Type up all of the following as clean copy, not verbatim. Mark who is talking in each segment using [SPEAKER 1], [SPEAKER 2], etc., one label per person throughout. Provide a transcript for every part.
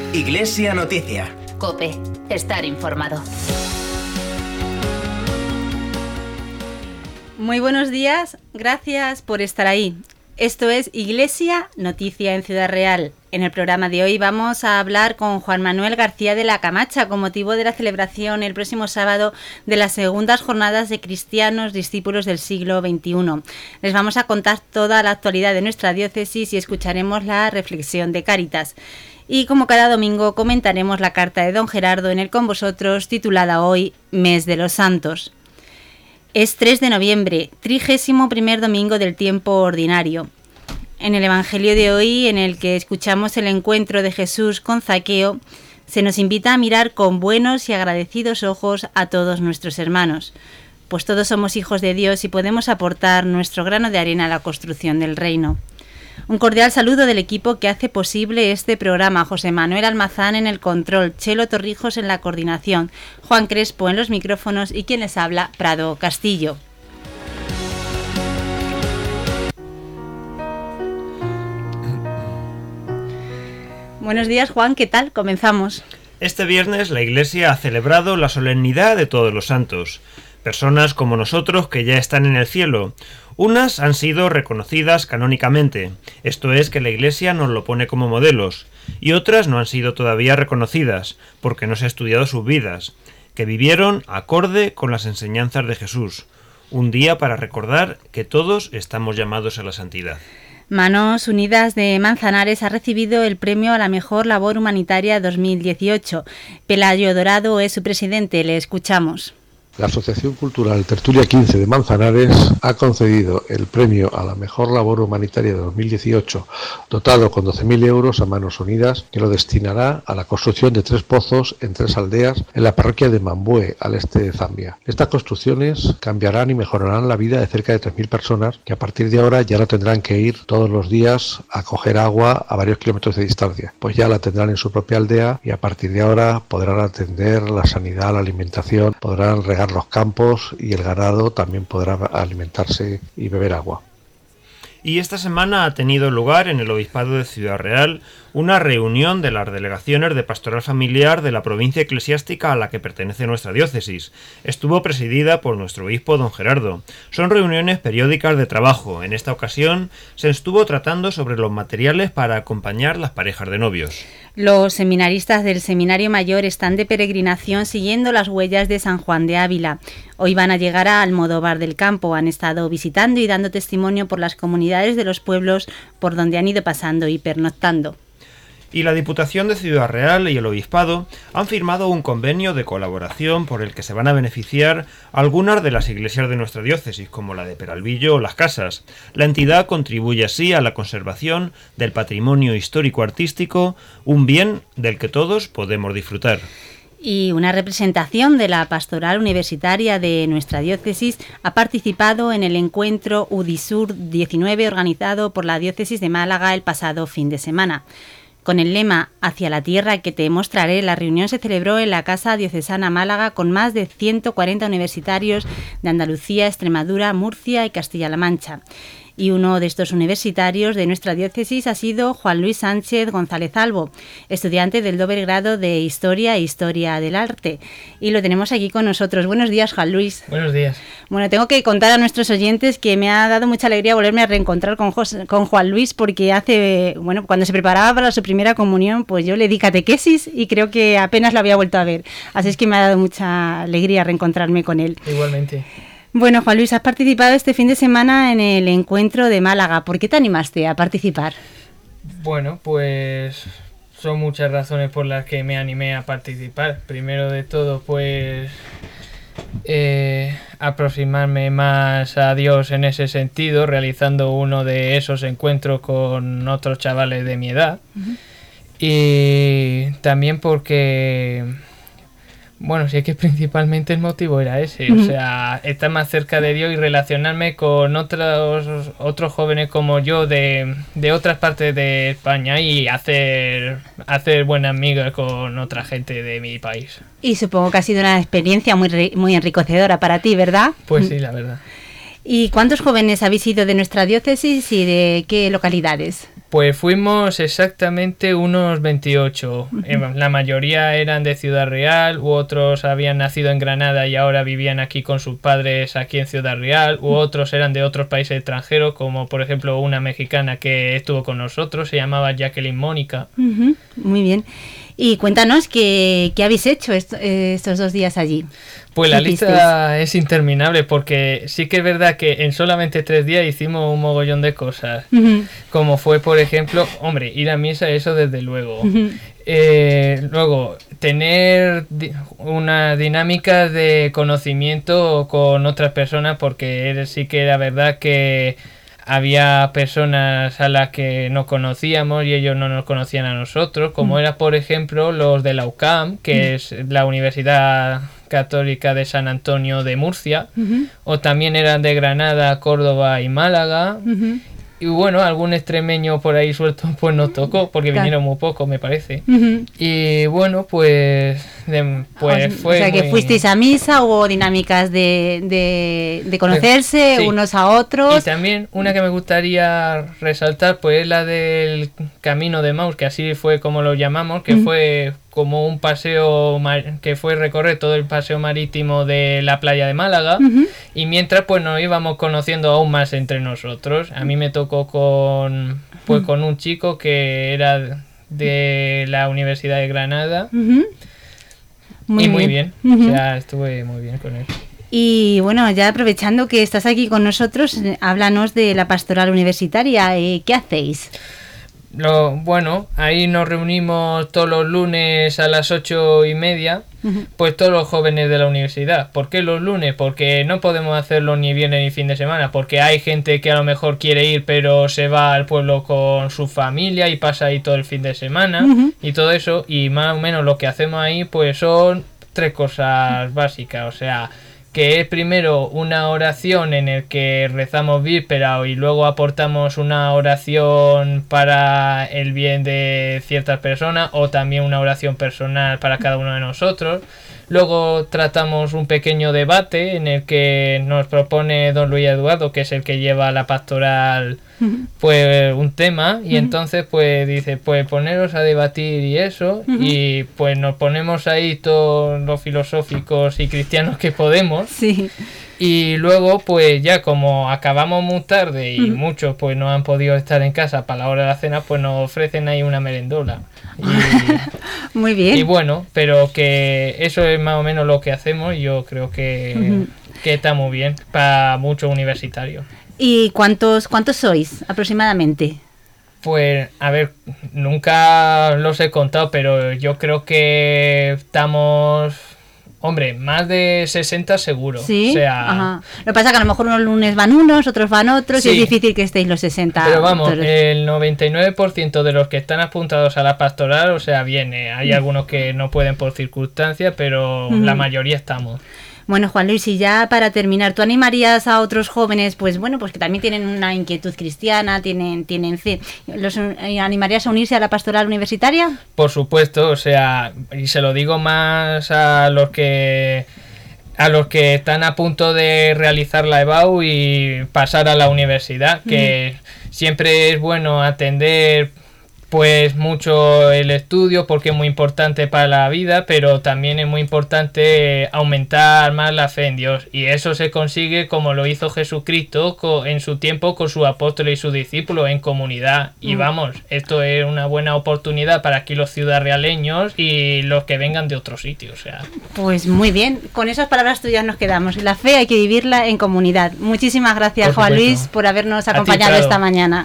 [SPEAKER 1] Iglesia Noticia.
[SPEAKER 2] COPE. Estar informado.
[SPEAKER 3] Muy buenos días, gracias por estar ahí. Esto es Iglesia Noticia en Ciudad Real. En el programa de hoy vamos a hablar con Juan Manuel García de la Camacha con motivo de la celebración el próximo sábado de las segundas jornadas de cristianos discípulos del siglo XXI. Les vamos a contar toda la actualidad de nuestra diócesis y escucharemos la reflexión de Cáritas. Y como cada domingo comentaremos la carta de don Gerardo en el Con Vosotros titulada hoy Mes de los Santos. Es 3 de noviembre, 31º domingo del tiempo ordinario. En el Evangelio de hoy, en el que escuchamos el encuentro de Jesús con Zaqueo, se nos invita a mirar con buenos y agradecidos ojos a todos nuestros hermanos, pues todos somos hijos de Dios y podemos aportar nuestro grano de arena a la construcción del reino. Un cordial saludo del equipo que hace posible este programa: José Manuel Almazán en el control, Chelo Torrijos en la coordinación, Juan Crespo en los micrófonos y quien les habla, Prado Castillo. Buenos días, Juan, ¿qué tal? Comenzamos.
[SPEAKER 4] Este viernes la Iglesia ha celebrado la solemnidad de todos los santos, personas como nosotros que ya están en el cielo. Unas han sido reconocidas canónicamente, esto es que la Iglesia nos lo pone como modelos, y otras no han sido todavía reconocidas, porque no se ha estudiado sus vidas, que vivieron acorde con las enseñanzas de Jesús. Un día para recordar que todos estamos llamados a la santidad.
[SPEAKER 3] Manos Unidas de Manzanares ha recibido el premio a la mejor labor humanitaria 2018. Pelayo Dorado es su presidente, le escuchamos.
[SPEAKER 5] La Asociación Cultural Tertulia 15 de Manzanares ha concedido el premio a la mejor labor humanitaria de 2018, dotado con 12.000 euros a Manos Unidas, que lo destinará a la construcción de 3 pozos en 3 aldeas en la parroquia de Mambue, al este de Zambia. Estas construcciones cambiarán y mejorarán la vida de cerca de 3.000 personas que a partir de ahora ya no tendrán que ir todos los días a coger agua a varios kilómetros de distancia, pues ya la tendrán en su propia aldea y a partir de ahora podrán atender la sanidad, la alimentación, podrán regar los campos y el ganado también podrá alimentarse y beber agua.
[SPEAKER 4] Y esta semana ha tenido lugar en el Obispado de Ciudad Real una reunión de las delegaciones de Pastoral Familiar de la provincia eclesiástica a la que pertenece nuestra diócesis. Estuvo presidida por nuestro obispo don Gerardo. Son reuniones periódicas de trabajo. En esta ocasión se estuvo tratando sobre los materiales para acompañar las parejas de novios.
[SPEAKER 3] Los seminaristas del Seminario Mayor están de peregrinación siguiendo las huellas de San Juan de Ávila. Hoy van a llegar a Almodóvar del Campo. Han estado visitando y dando testimonio por las comunidades de los pueblos por donde han ido pasando y pernoctando.
[SPEAKER 4] Y la Diputación de Ciudad Real y el Obispado han firmado un convenio de colaboración por el que se van a beneficiar algunas de las iglesias de nuestra diócesis, como la de Peralvillo o Las Casas. La entidad contribuye así a la conservación del patrimonio histórico-artístico, un bien del que todos podemos disfrutar.
[SPEAKER 3] Y una representación de la Pastoral Universitaria de nuestra diócesis ha participado en el encuentro UDISUR 19 organizado por la diócesis de Málaga el pasado fin de semana. Con el lema Hacia la tierra que te mostraré, la reunión se celebró en la Casa Diocesana Málaga con más de 140 universitarios de Andalucía, Extremadura, Murcia y Castilla-La Mancha. Y uno de estos universitarios de nuestra diócesis ha sido Juan Luis Sánchez González Albo, estudiante del doble grado de Historia e Historia del Arte. Y lo tenemos aquí con nosotros. Buenos días, Juan Luis.
[SPEAKER 6] Buenos días.
[SPEAKER 3] Bueno, tengo que contar a nuestros oyentes que me ha dado mucha alegría volverme a reencontrar con Juan Luis, porque cuando se preparaba para su primera comunión, pues yo le di catequesis y creo que apenas lo había vuelto a ver. Así es que me ha dado mucha alegría reencontrarme con él.
[SPEAKER 6] Igualmente.
[SPEAKER 3] Bueno, Juan Luis, has participado este fin de semana en el encuentro de Málaga. ¿Por qué te animaste a participar?
[SPEAKER 6] Bueno, pues son muchas razones por las que me animé a participar. Primero de todo, pues aproximarme más a Dios en ese sentido, realizando uno de esos encuentros con otros chavales de mi edad. Uh-huh. Y también porque... Bueno, sí, es que principalmente el motivo era ese, o sea, estar más cerca de Dios y relacionarme con otros jóvenes como yo de otras partes de España y hacer buenas amigas con otra gente de mi país.
[SPEAKER 3] Y supongo que ha sido una experiencia muy enriquecedora para ti, ¿verdad?
[SPEAKER 6] Pues sí, la verdad.
[SPEAKER 3] ¿Y cuántos jóvenes habéis ido de nuestra diócesis y de qué localidades?
[SPEAKER 6] Pues fuimos exactamente unos 28. La mayoría eran de Ciudad Real, u otros habían nacido en Granada y ahora vivían aquí con sus padres aquí en Ciudad Real, u otros eran de otros países extranjeros, como por ejemplo una mexicana que estuvo con nosotros, se llamaba Jacqueline Mónica.
[SPEAKER 3] Muy bien. Y cuéntanos qué habéis hecho estos 2 días allí.
[SPEAKER 6] Pues la lista es interminable, porque sí que es verdad que en solamente 3 días hicimos un mogollón de cosas. Como fue, por ejemplo, hombre, ir a misa, eso desde luego. Luego, tener una dinámica de conocimiento con otras personas, porque sí que era verdad que había personas a las que no conocíamos y ellos no nos conocían a nosotros, como era por ejemplo los de la UCAM, que es la Universidad Católica de San Antonio de Murcia, o también eran de Granada, Córdoba y Málaga. Y bueno, algún extremeño por ahí suelto pues nos tocó, porque vinieron muy pocos, me parece. Y bueno, pues fue...
[SPEAKER 3] O sea, que fuisteis a misa, hubo dinámicas de conocerse
[SPEAKER 6] sí,
[SPEAKER 3] unos a otros.
[SPEAKER 6] Y también una que me gustaría resaltar, pues es la del Camino de Maús, que así fue como lo llamamos, que fue como un paseo que fue recorrer todo el paseo marítimo de la playa de Málaga, y mientras pues nos íbamos conociendo aún más entre nosotros. A mí me tocó con un chico que era de la Universidad de Granada. Muy bien. O sea, estuve muy bien con él.
[SPEAKER 3] Y bueno, ya aprovechando que estás aquí con nosotros, háblanos de la pastoral universitaria. ¿Qué hacéis?
[SPEAKER 6] Bueno, ahí nos reunimos todos los lunes a las 8:30, pues todos los jóvenes de la universidad. ¿Por qué los lunes? Porque no podemos hacerlo ni viernes ni fin de semana, porque hay gente que a lo mejor quiere ir pero se va al pueblo con su familia y pasa ahí todo el fin de semana y todo eso, y más o menos lo que hacemos ahí pues son 3 cosas básicas. O sea, que es primero una oración en el que rezamos víspera y luego aportamos una oración para el bien de ciertas personas, o también una oración personal para cada uno de nosotros. Luego tratamos un pequeño debate en el que nos propone don Luis Eduardo, que es el que lleva la pastoral, pues un tema, y entonces pues dice, pues poneros a debatir y eso, y pues nos ponemos ahí todos los filosóficos y cristianos que podemos. Sí. Y luego pues ya como acabamos muy tarde y muchos pues no han podido estar en casa para la hora de la cena, pues nos ofrecen ahí una merendola.
[SPEAKER 3] Muy bien.
[SPEAKER 6] Y bueno, pero que eso es más o menos lo que hacemos, y yo creo que está muy bien para muchos universitarios.
[SPEAKER 3] ¿Y cuántos sois aproximadamente?
[SPEAKER 6] Pues, a ver, nunca los he contado, pero yo creo que estamos... Hombre, más de 60 seguro.
[SPEAKER 3] Sí.
[SPEAKER 6] O sea,
[SPEAKER 3] Lo que pasa es que a lo mejor unos lunes van unos, otros van otros, y es difícil que estéis los 60.
[SPEAKER 6] Pero vamos, el 99% de los que están apuntados a la pastoral, o sea, viene. Hay algunos que no pueden por circunstancias, pero la mayoría estamos.
[SPEAKER 3] Bueno, Juan Luis, y ya para terminar, ¿tú animarías a otros jóvenes, pues bueno, pues que también tienen una inquietud cristiana, tienen fe, los animarías a unirse a la pastoral universitaria?
[SPEAKER 6] Por supuesto, o sea, y se lo digo más a los que están a punto de realizar la EBAU y pasar a la universidad, que siempre es bueno atender pues mucho el estudio, porque es muy importante para la vida, pero también es muy importante aumentar más la fe en Dios, y eso se consigue como lo hizo Jesucristo en su tiempo con sus apóstoles y sus discípulos, en comunidad. Y vamos, esto es una buena oportunidad para aquí los ciudadrealeños y los que vengan de otros sitios. O sea.
[SPEAKER 3] Pues muy bien, con esas palabras tuyas nos quedamos. La fe hay que vivirla en comunidad. Muchísimas gracias, Juan Luis, por habernos acompañado esta mañana.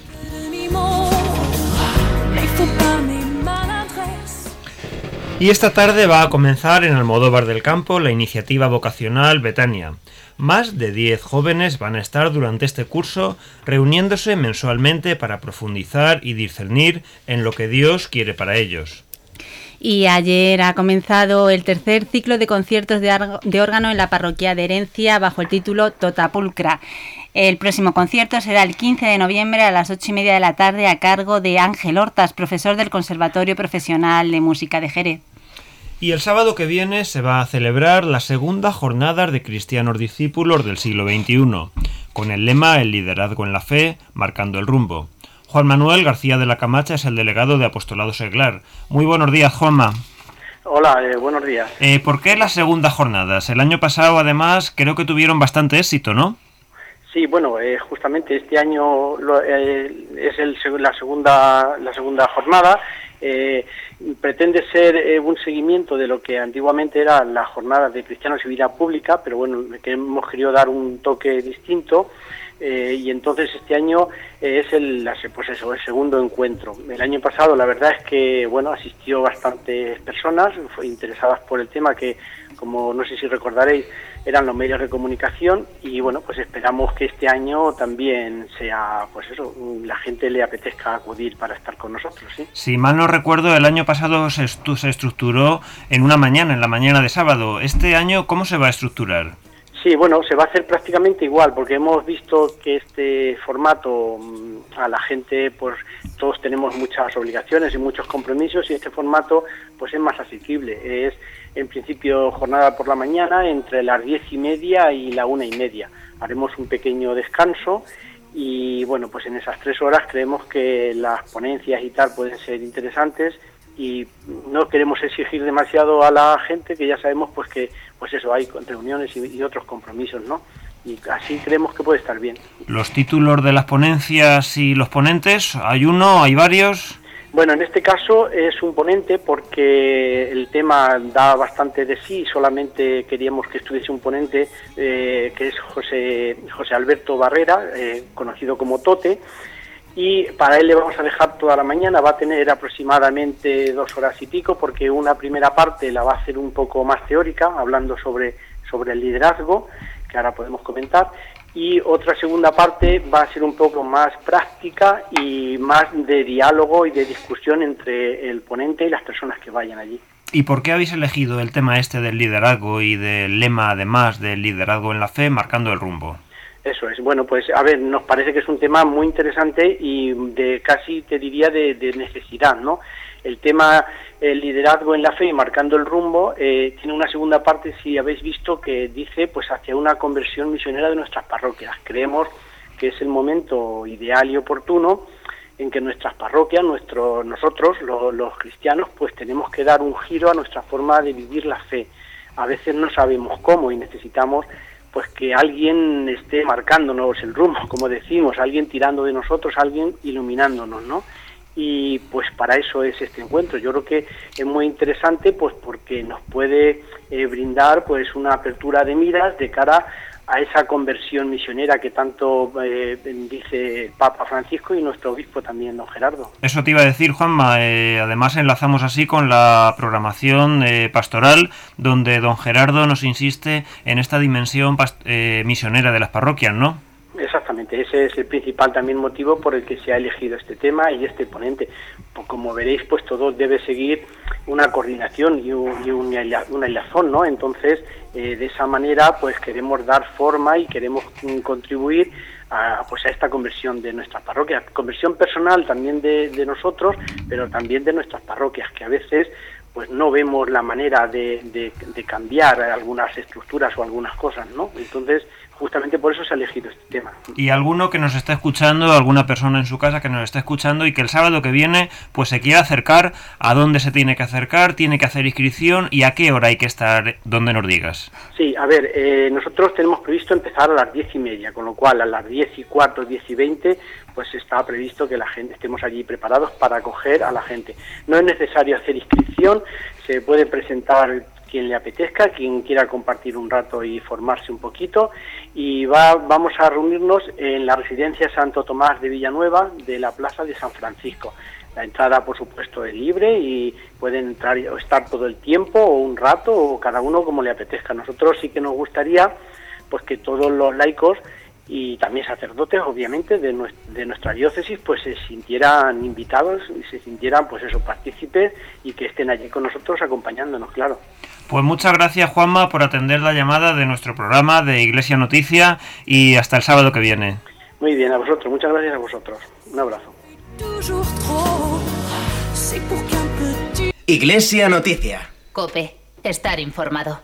[SPEAKER 4] Y esta tarde va a comenzar en Almodóvar del Campo la iniciativa vocacional Betania. Más de 10 jóvenes van a estar durante este curso reuniéndose mensualmente para profundizar y discernir en lo que Dios quiere para ellos.
[SPEAKER 3] Y ayer ha comenzado el tercer ciclo de conciertos de órgano en la parroquia de Herencia bajo el título Totapulcra. El próximo concierto será el 15 de noviembre a las 8:30 de la tarde a cargo de Ángel Hortas, profesor del Conservatorio Profesional de Música de Jerez.
[SPEAKER 4] Y el sábado que viene se va a celebrar la segunda jornada de cristianos discípulos del siglo XXI, con el lema El liderazgo en la fe, marcando el rumbo. Juan Manuel García de la Camacha es el delegado de Apostolado Seglar. Muy buenos días, Juanma.
[SPEAKER 1] Hola, buenos días.
[SPEAKER 4] ¿Por qué las segundas jornadas? El año pasado, además, creo que tuvieron bastante éxito, ¿no?
[SPEAKER 1] Sí, bueno, justamente este año es la segunda jornada. Pretende ser un seguimiento de lo que antiguamente era la jornada de cristianos y vida pública, pero bueno, que hemos querido dar un toque distinto. Y entonces este año es el segundo encuentro. El año pasado la verdad es que bueno, asistió bastantes personas interesadas por el tema, que como no sé si recordaréis eran los medios de comunicación, y bueno, pues esperamos que este año también sea, pues eso, la gente le apetezca acudir para estar con nosotros, ¿sí?
[SPEAKER 4] Si mal no recuerdo, el año pasado se estructuró en una mañana, en la mañana de sábado. Este año, ¿cómo se va a estructurar?
[SPEAKER 1] Sí, bueno, se va a hacer prácticamente igual, porque hemos visto que este formato a la gente, pues todos tenemos muchas obligaciones y muchos compromisos, y este formato pues es más asequible. Es en principio jornada por la mañana entre las 10:30 y la 1:30. Haremos un pequeño descanso y bueno, pues en esas 3 horas creemos que las ponencias y tal pueden ser interesantes, y no queremos exigir demasiado a la gente, que ya sabemos pues que pues eso, hay reuniones y otros compromisos, ¿no? Y así creemos que puede estar bien.
[SPEAKER 4] ¿Los títulos de las ponencias y los ponentes? ¿Hay uno? ¿Hay varios?
[SPEAKER 1] Bueno, en este caso es un ponente porque el tema da bastante de sí. Solamente queríamos que estuviese un ponente que es José Alberto Barrera, conocido como Tote, y para él le vamos a dejar toda la mañana. Va a tener aproximadamente 2 horas y pico, porque una primera parte la va a hacer un poco más teórica, hablando sobre el liderazgo, que ahora podemos comentar, y otra segunda parte va a ser un poco más práctica y más de diálogo y de discusión entre el ponente y las personas que vayan allí.
[SPEAKER 4] ¿Y por qué habéis elegido el tema este del liderazgo y del lema, además, del liderazgo en la fe, marcando el rumbo?
[SPEAKER 1] Eso es. Bueno, pues a ver, nos parece que es un tema muy interesante y de casi, te diría, de necesidad, ¿no? El tema, el liderazgo en la fe y marcando el rumbo, tiene una segunda parte, si habéis visto, que dice pues hacia una conversión misionera de nuestras parroquias. Creemos que es el momento ideal y oportuno en que nuestras parroquias, nosotros, los cristianos, pues tenemos que dar un giro a nuestra forma de vivir la fe. A veces no sabemos cómo y necesitamos pues que alguien esté marcándonos el rumbo, como decimos, alguien tirando de nosotros, alguien iluminándonos, ¿no? Y pues para eso es este encuentro. Yo creo que es muy interesante, pues porque nos puede brindar pues una apertura de miras de cara a esa conversión misionera que tanto dice Papa Francisco y nuestro obispo también, don Gerardo.
[SPEAKER 4] Eso te iba a decir, Juanma. Además enlazamos así con la programación pastoral, donde don Gerardo nos insiste en esta dimensión misionera de las parroquias, ¿no?
[SPEAKER 1] Exactamente, ese es el principal también motivo por el que se ha elegido este tema y este ponente. Pues como veréis, pues todo debe seguir una coordinación y una hilazón, ¿no? Entonces, de esa manera, pues queremos dar forma y queremos contribuir a esta conversión de nuestras parroquias, conversión personal también de nosotros, pero también de nuestras parroquias, que a veces pues no vemos la manera de cambiar algunas estructuras o algunas cosas, ¿no? Entonces, justamente por eso se ha elegido este tema.
[SPEAKER 4] Y alguno que nos está escuchando, alguna persona en su casa que nos está escuchando y que el sábado que viene pues se quiera acercar, ¿a dónde se tiene que acercar? ¿Tiene que hacer inscripción? ¿Y a qué hora hay que estar? ¿Dónde nos digas?
[SPEAKER 1] Sí, a ver, nosotros tenemos previsto empezar a las 10:30, con lo cual a las 10:15, 10:20, pues está previsto que la gente estemos allí preparados para acoger a la gente. No es necesario hacer inscripción, se puede presentar quien le apetezca, quien quiera compartir un rato y formarse un poquito, y vamos a reunirnos en la residencia Santo Tomás de Villanueva de la Plaza de San Francisco. La entrada, por supuesto, es libre y pueden entrar o estar todo el tiempo o un rato, o cada uno como le apetezca. Nosotros sí que nos gustaría pues que todos los laicos y también sacerdotes, obviamente, de nuestra diócesis, pues se sintieran invitados y se sintieran, pues eso, partícipes, y que estén allí con nosotros acompañándonos, claro.
[SPEAKER 4] Pues muchas gracias, Juanma, por atender la llamada de nuestro programa de Iglesia Noticia, y hasta el sábado que viene.
[SPEAKER 1] Muy bien, a vosotros, muchas gracias a vosotros. Un abrazo.
[SPEAKER 7] Iglesia Noticia.
[SPEAKER 2] COPE, estar informado.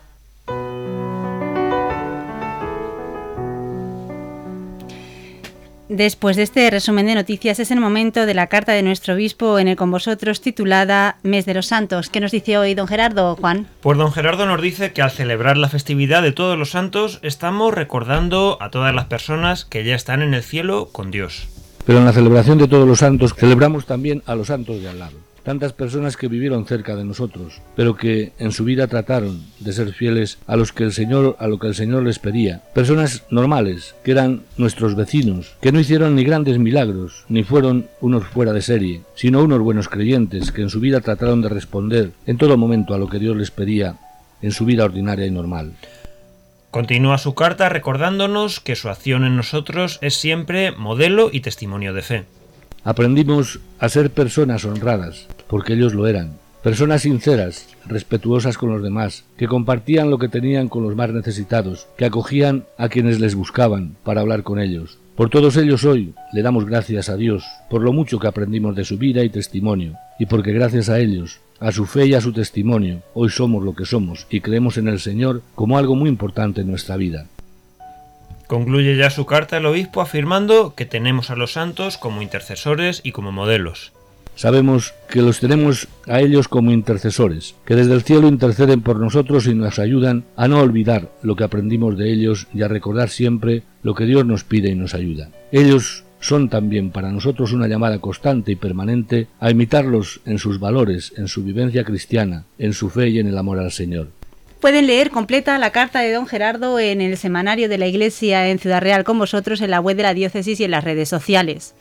[SPEAKER 3] Después de este resumen de noticias es el momento de la carta de nuestro obispo en el Con Vosotros titulada Mes de los Santos. ¿Qué nos dice hoy don Gerardo, Juan?
[SPEAKER 4] Pues don Gerardo nos dice que al celebrar la festividad de todos los santos estamos recordando a todas las personas que ya están en el cielo con Dios.
[SPEAKER 5] Pero en la celebración de todos los santos celebramos también a los santos de al lado. Tantas personas que vivieron cerca de nosotros, pero que en su vida trataron de ser fieles a lo que el Señor les pedía. Personas normales, que eran nuestros vecinos, que no hicieron ni grandes milagros, ni fueron unos fuera de serie, sino unos buenos creyentes que en su vida trataron de responder en todo momento a lo que Dios les pedía en su vida ordinaria y normal.
[SPEAKER 4] Continúa su carta recordándonos que su acción en nosotros es siempre modelo y testimonio de fe.
[SPEAKER 5] Aprendimos a ser personas honradas, porque ellos lo eran. Personas sinceras, respetuosas con los demás, que compartían lo que tenían con los más necesitados, que acogían a quienes les buscaban para hablar con ellos. Por todos ellos hoy le damos gracias a Dios, por lo mucho que aprendimos de su vida y testimonio, y porque gracias a ellos, a su fe y a su testimonio, hoy somos lo que somos y creemos en el Señor como algo muy importante en nuestra vida.
[SPEAKER 4] Concluye ya su carta el obispo afirmando que tenemos a los santos como intercesores y como modelos.
[SPEAKER 5] Sabemos que los tenemos a ellos como intercesores, que desde el cielo interceden por nosotros y nos ayudan a no olvidar lo que aprendimos de ellos y a recordar siempre lo que Dios nos pide y nos ayuda. Ellos son también para nosotros una llamada constante y permanente a imitarlos en sus valores, en su vivencia cristiana, en su fe y en el amor al Señor.
[SPEAKER 3] Pueden leer completa la carta de don Gerardo en el semanario de la Iglesia en Ciudad Real con Vosotros, en la web de la diócesis y en las redes sociales.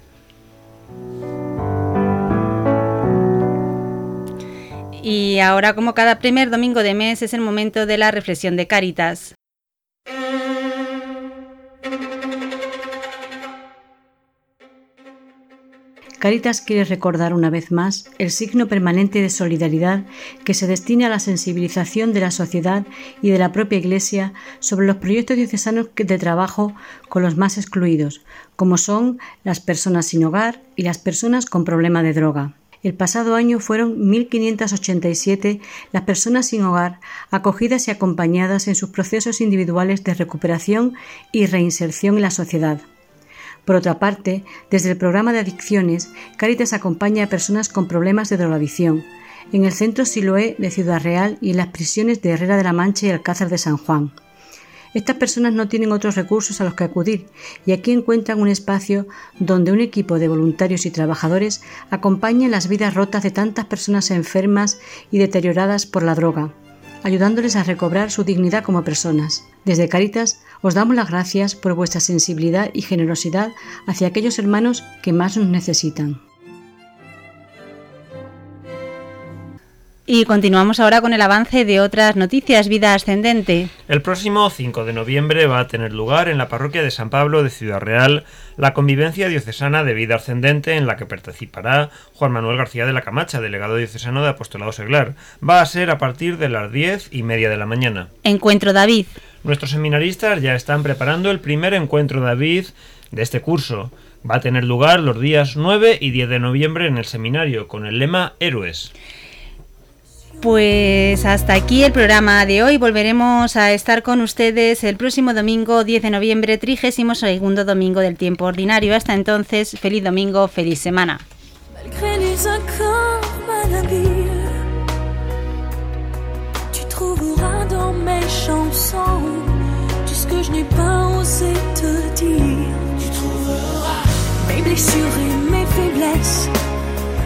[SPEAKER 3] Y ahora, como cada primer domingo de mes, es el momento de la reflexión de Cáritas.
[SPEAKER 7] Cáritas quiere recordar una vez más el signo permanente de solidaridad que se destina a la sensibilización de la sociedad y de la propia Iglesia sobre los proyectos diocesanos de trabajo con los más excluidos, como son las personas sin hogar y las personas con problema de droga. El pasado año fueron 1.587 las personas sin hogar acogidas y acompañadas en sus procesos individuales de recuperación y reinserción en la sociedad. Por otra parte, desde el programa de adicciones, Cáritas acompaña a personas con problemas de drogadicción en el Centro Siloé de Ciudad Real y en las prisiones de Herrera de la Mancha y Alcázar de San Juan. Estas personas no tienen otros recursos a los que acudir y aquí encuentran un espacio donde un equipo de voluntarios y trabajadores acompaña las vidas rotas de tantas personas enfermas y deterioradas por la droga, ayudándoles a recobrar su dignidad como personas. Desde Cáritas os damos las gracias por vuestra sensibilidad y generosidad hacia aquellos hermanos que más nos necesitan.
[SPEAKER 3] Y continuamos ahora con el avance de otras noticias. Vida Ascendente.
[SPEAKER 4] El próximo 5 de noviembre va a tener lugar en la parroquia de San Pablo de Ciudad Real la convivencia diocesana de Vida Ascendente, en la que participará Juan Manuel García de la Camacha, delegado diocesano de Apostolado Seglar. Va a ser a partir de las 10:30 de la mañana.
[SPEAKER 3] Encuentro David.
[SPEAKER 4] Nuestros seminaristas ya están preparando el primer Encuentro David de este curso. Va a tener lugar los días 9 y 10 de noviembre en el seminario, con el lema Héroes.
[SPEAKER 3] Pues hasta aquí el programa de hoy. Volveremos a estar con ustedes el próximo domingo 10 de noviembre, 32º domingo del tiempo ordinario. Hasta entonces, feliz domingo, feliz semana.
[SPEAKER 8] Mes blessures et mes faiblesses